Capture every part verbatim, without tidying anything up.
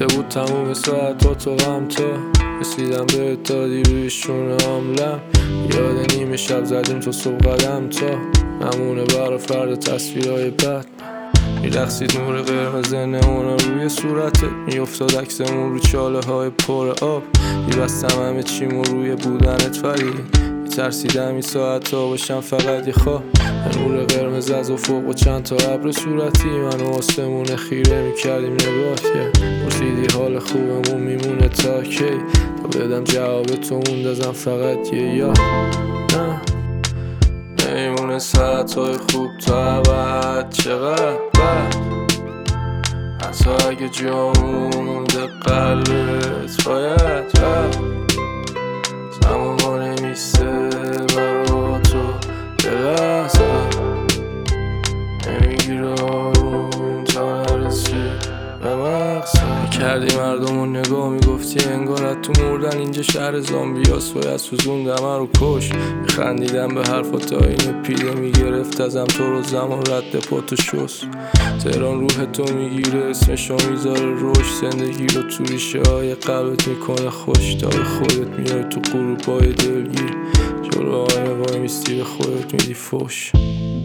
ریخته بود تموم ساعت تو غم تا رسیدم به دادی روی شونه عاملم. یاد نیمه شب زدیم تو صبح قدم تا نمونه برا فرد تصویرهای بد. میرقصید نور قرمز نئونا روی صورتت، میافتاد عکسمون رو چاله های پر آب. میبستم همه چیمو روی بودنت فرید، میترسیدم این ساعت ها باشم فقط یه خواب. نور قرمز از افق و چند تا ابر صورتی منو آسمون خیره میکردیم نگاه. پرسیدی حال خوبمون میمونه تا کی، تا بدم جواب تو موندازم فقط یه یاد. نه نمیمونه ساعت های خوب تا ابد، چقدر بد حتی اگه جامون مونده قلبت باید رفت. زمان ما نمیسته برا تو بلحظه، نمیگیره آروم تا نرسی به مقصد. کردی مردمون نگاه میگفتی انگارت تو مردن اینجا شهر زامبیاس، باید سوزوندم رو کش. میخندیدم به حرفات تا این پیله میگرفت ازم تو رو زمان رد پاتو شست. تهران روح تو میگیره اسمشو میذاره روش، زندگی رو تو ریشه های قلبت میکنه خوش. تا خودت میای تو غروبای دلگیر، جلو آینه وای میستی به خودت میدی فوش.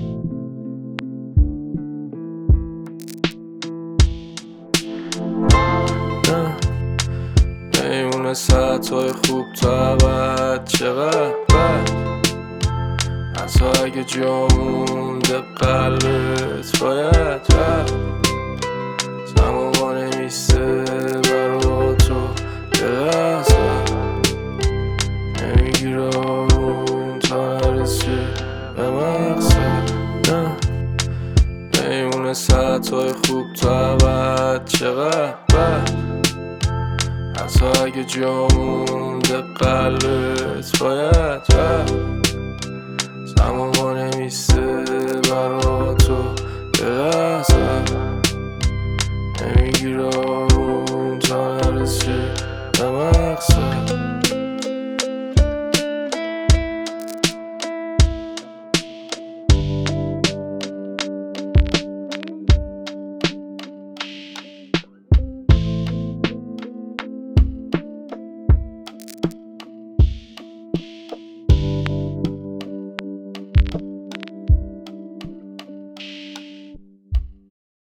نمیمونه ساعت های خوب تا ابد، چقدر بد حتی اگه جامون ده قلبت باید رفت. زمان ما نمیسته برا تو بلحظه، نمیگیره آروم تا نرسی به مقصد. نه نمیمونه ساعت های خوب تا ابد، چقدر بد حتی اگه جامون ده قلبت باید رفت. زمان ما نمیسته برا تو بلحظه، نمیگیره آروم تا نرسی به مقصد.